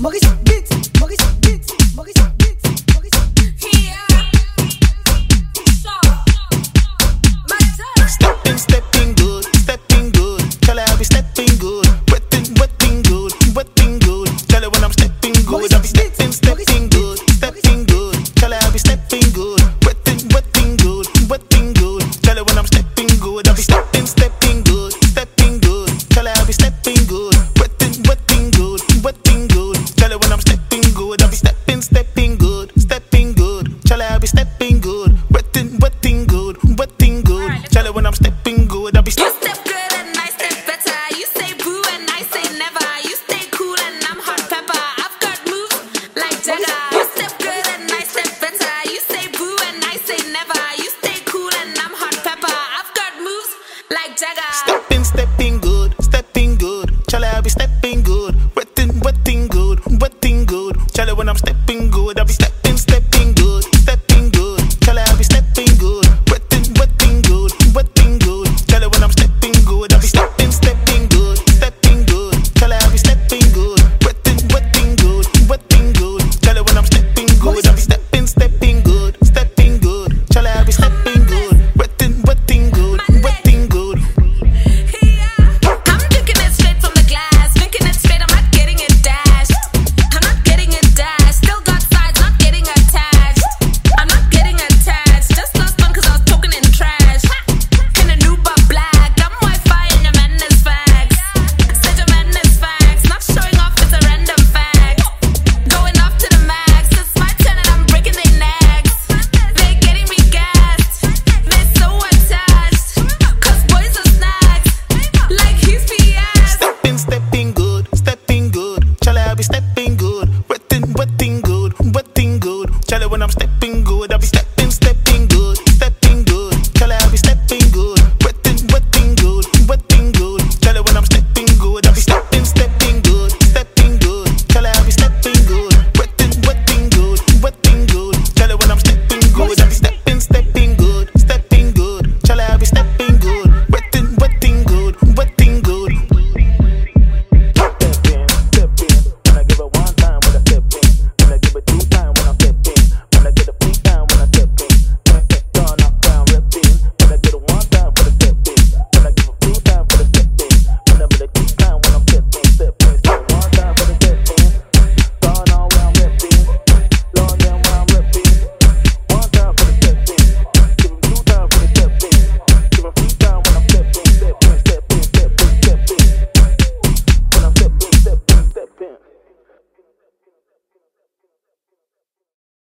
Stepping good, stepping good. Tell her I be stepping good. Wetting good, wetting good. Tell her when I'm stepping good. I be stepping good, stepping good. Tell her I be stepping good. Wetting good, wetting good. Tell her when I'm stepping good. I be stepping good, stepping good. Tell her I be stepping good. Wetting good, wetting good. Tell her when I'm stepping good. I be stepping good, stepping good. Tell her I be stepping good. Wetting good, wetting good. Tell her when I'm stepping good. I be You step good and I step better. You say boo and I say never. You stay cool and I'm hot pepper. I've got moves like Jagger. You step good and I step better. You say boo and I say never. You stay cool and I'm hot pepper. I've got moves like Jagger.